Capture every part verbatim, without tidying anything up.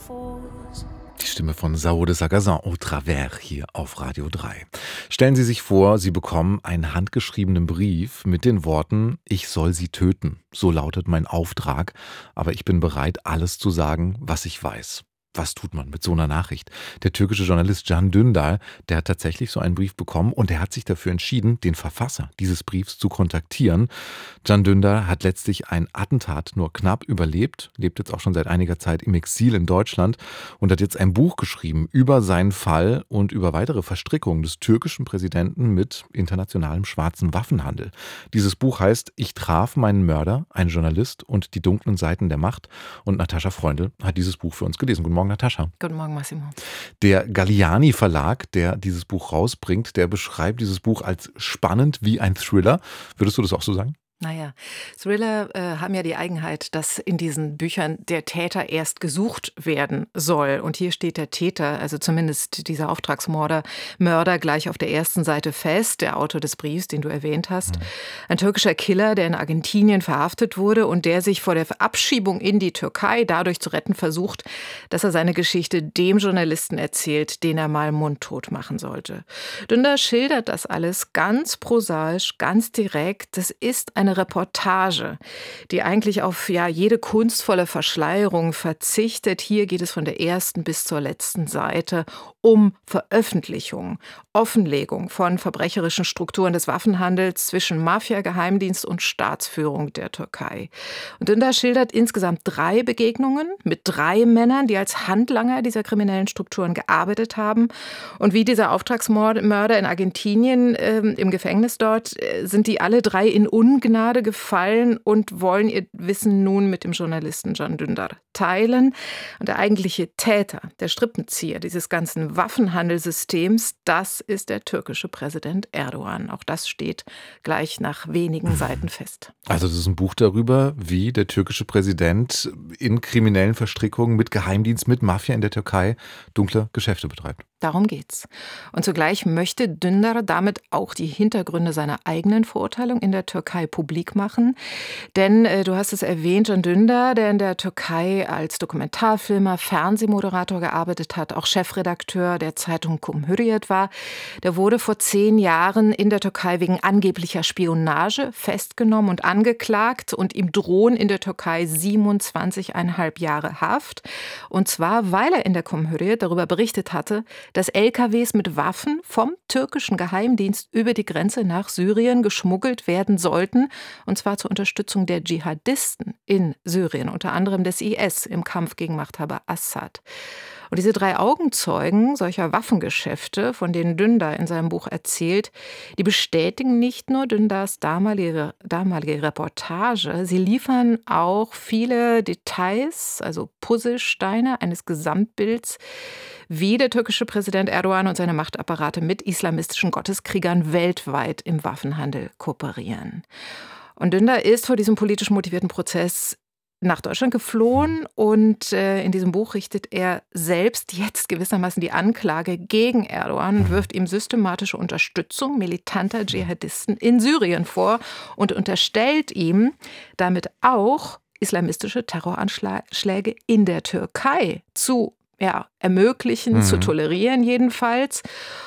Die Stimme von Sao de Sagazin au travers hier auf Radio drei. Stellen Sie sich vor, Sie bekommen einen handgeschriebenen Brief mit den Worten: Ich soll Sie töten. So lautet mein Auftrag, aber ich bin bereit, alles zu sagen, was ich weiß. Was tut man mit so einer Nachricht? Der türkische Journalist Can Dündar, der hat tatsächlich so einen Brief bekommen und der hat sich dafür entschieden, den Verfasser dieses Briefs zu kontaktieren. Can Dündar hat letztlich ein Attentat nur knapp überlebt, lebt jetzt auch schon seit einiger Zeit im Exil in Deutschland und hat jetzt ein Buch geschrieben über seinen Fall und über weitere Verstrickungen des türkischen Präsidenten mit internationalem schwarzen Waffenhandel. Dieses Buch heißt Ich traf meinen Mörder, ein Journalist und die dunklen Seiten der Macht. Und Natascha Freundl hat dieses Buch für uns gelesen. Guten Morgen, Natascha. Guten Morgen, Massimo. Der Galliani Verlag, der dieses Buch rausbringt, der beschreibt dieses Buch als spannend wie ein Thriller. Würdest du das auch so sagen? Naja, Thriller äh, haben ja die Eigenheit, dass in diesen Büchern der Täter erst gesucht werden soll. Und hier steht der Täter, also zumindest dieser Auftragsmörder, Mörder gleich auf der ersten Seite fest, der Autor des Briefs, den du erwähnt hast. Mhm. Ein türkischer Killer, der in Argentinien verhaftet wurde und der sich vor der Abschiebung in die Türkei dadurch zu retten versucht, dass er seine Geschichte dem Journalisten erzählt, den er mal mundtot machen sollte. Dündar schildert das alles ganz prosaisch, ganz direkt. Das ist eine Reportage, die eigentlich auf ja, jede kunstvolle Verschleierung verzichtet. Hier geht es von der ersten bis zur letzten Seite um Veröffentlichung, Offenlegung von verbrecherischen Strukturen des Waffenhandels zwischen Mafia, Geheimdienst und Staatsführung der Türkei. Und Dündar schildert insgesamt drei Begegnungen mit drei Männern, die als Handlanger dieser kriminellen Strukturen gearbeitet haben. Und wie dieser Auftragsmörder in Argentinien äh, im Gefängnis dort, äh, sind die alle drei in Ungnade gefallen und wollen ihr Wissen nun mit dem Journalisten Can Dündar teilen. Und der eigentliche Täter, der Strippenzieher dieses ganzen Waffenhandelssystems, das ist der türkische Präsident Erdogan. Auch das steht gleich nach wenigen Seiten fest. Also das ist ein Buch darüber, wie der türkische Präsident in kriminellen Verstrickungen mit Geheimdienst, mit Mafia in der Türkei dunkle Geschäfte betreibt. Darum geht's. Und zugleich möchte Dündar damit auch die Hintergründe seiner eigenen Verurteilung in der Türkei publik machen. Denn, äh, du hast es erwähnt, Can Dündar, der in der Türkei als Dokumentarfilmer, Fernsehmoderator gearbeitet hat, auch Chefredakteur der Zeitung Cumhuriyet war, der wurde vor zehn Jahren in der Türkei wegen angeblicher Spionage festgenommen und angeklagt. Und ihm drohen in der Türkei siebenundzwanzigeinhalb Jahre Haft. Und zwar, weil er in der Cumhuriyet darüber berichtet hatte, dass L K Ws mit Waffen vom türkischen Geheimdienst über die Grenze nach Syrien geschmuggelt werden sollten, und zwar zur Unterstützung der Dschihadisten in Syrien, unter anderem des I S im Kampf gegen Machthaber Assad. Und diese drei Augenzeugen solcher Waffengeschäfte, von denen Dündar in seinem Buch erzählt, die bestätigen nicht nur Dündars damalige, damalige Reportage, sie liefern auch viele Details, also Puzzlesteine eines Gesamtbilds, wie der türkische Präsident Erdogan und seine Machtapparate mit islamistischen Gotteskriegern weltweit im Waffenhandel kooperieren. Und Dündar ist vor diesem politisch motivierten Prozess nach Deutschland geflohen und äh, in diesem Buch richtet er selbst jetzt gewissermaßen die Anklage gegen Erdogan und wirft ihm systematische Unterstützung militanter Dschihadisten in Syrien vor und unterstellt ihm damit auch islamistische Terroranschläge in der Türkei zu ja, ermöglichen, mhm. zu tolerieren jedenfalls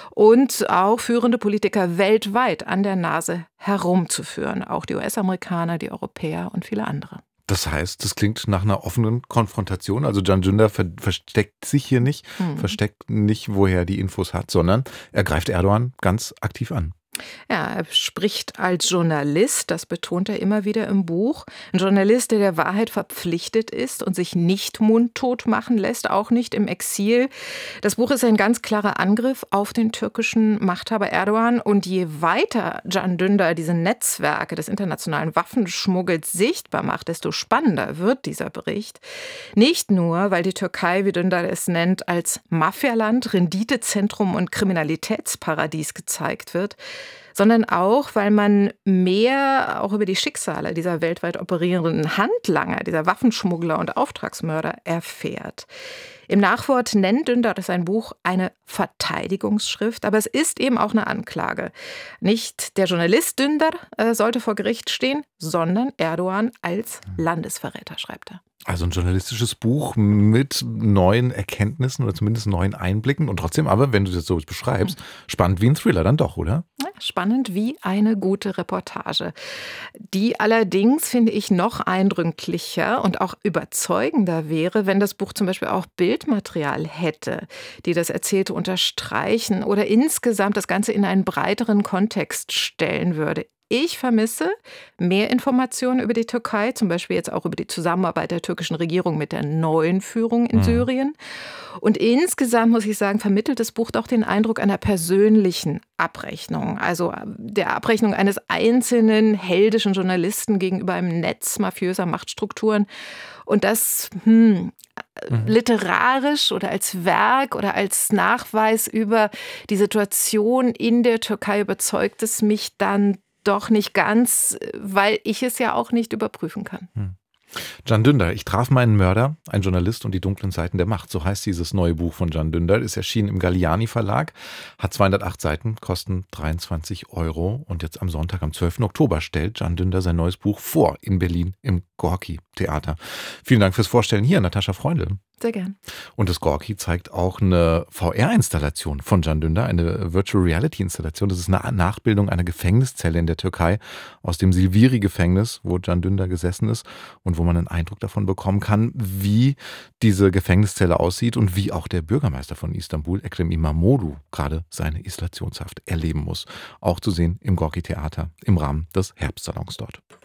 und auch führende Politiker weltweit an der Nase herumzuführen, auch die U S-Amerikaner, die Europäer und viele andere. Das heißt, das klingt nach einer offenen Konfrontation. Also Can Dündar ver- versteckt sich hier nicht, hm. versteckt nicht, woher er die Infos hat, sondern er greift Erdogan ganz aktiv an. Ja, er spricht als Journalist, das betont er immer wieder im Buch. Ein Journalist, der der Wahrheit verpflichtet ist und sich nicht mundtot machen lässt, auch nicht im Exil. Das Buch ist ein ganz klarer Angriff auf den türkischen Machthaber Erdogan. Und je weiter Can Dündar diese Netzwerke des internationalen Waffenschmuggels sichtbar macht, desto spannender wird dieser Bericht. Nicht nur, weil die Türkei, wie Dündar es nennt, als Mafialand, Renditezentrum und Kriminalitätsparadies gezeigt wird, sondern auch, weil man mehr auch über die Schicksale dieser weltweit operierenden Handlanger, dieser Waffenschmuggler und Auftragsmörder erfährt. Im Nachwort nennt Dündar sein Buch eine Verteidigungsschrift, aber es ist eben auch eine Anklage. Nicht der Journalist Dündar äh, sollte vor Gericht stehen, sondern Erdogan als Landesverräter, schreibt er. Also ein journalistisches Buch mit neuen Erkenntnissen oder zumindest neuen Einblicken und trotzdem aber, wenn du das so beschreibst, spannend wie ein Thriller dann doch, oder? Spannend wie eine gute Reportage. Die allerdings, finde ich, noch eindrücklicher und auch überzeugender wäre, wenn das Buch zum Beispiel auch Bildmaterial hätte, die das Erzählte unterstreichen oder insgesamt das Ganze in einen breiteren Kontext stellen würde. Ich vermisse mehr Informationen über die Türkei, zum Beispiel jetzt auch über die Zusammenarbeit der türkischen Regierung mit der neuen Führung in Mhm. Syrien. Und insgesamt, muss ich sagen, vermittelt das Buch doch den Eindruck einer persönlichen Abrechnung. Also äh, der Abrechnung eines einzelnen heldischen Journalisten gegenüber einem Netz mafiöser Machtstrukturen. Und das hm, Mhm. literarisch oder als Werk oder als Nachweis über die Situation in der Türkei überzeugt es mich dann doch nicht ganz, weil ich es ja auch nicht überprüfen kann. Hm. Can Dündar, ich traf meinen Mörder, ein Journalist und die dunklen Seiten der Macht. So heißt dieses neue Buch von Can Dündar. Ist erschienen im Galliani Verlag, hat zweihundertacht Seiten, kosten dreiundzwanzig Euro. Und jetzt am Sonntag, am zwölften Oktober, stellt Can Dündar sein neues Buch vor in Berlin im Gorki Theater. Vielen Dank fürs Vorstellen hier, Natascha Freundl. Sehr gern. Und das Gorki zeigt auch eine V R-Installation von Can Dündar, eine Virtual Reality-Installation. Das ist eine Nachbildung einer Gefängniszelle in der Türkei aus dem Silivri-Gefängnis, wo Can Dündar gesessen ist und wo man einen Eindruck davon bekommen kann, wie diese Gefängniszelle aussieht und wie auch der Bürgermeister von Istanbul, Ekrem İmamoğlu, gerade seine Isolationshaft erleben muss. Auch zu sehen im Gorki Theater im Rahmen des Herbstsalons dort.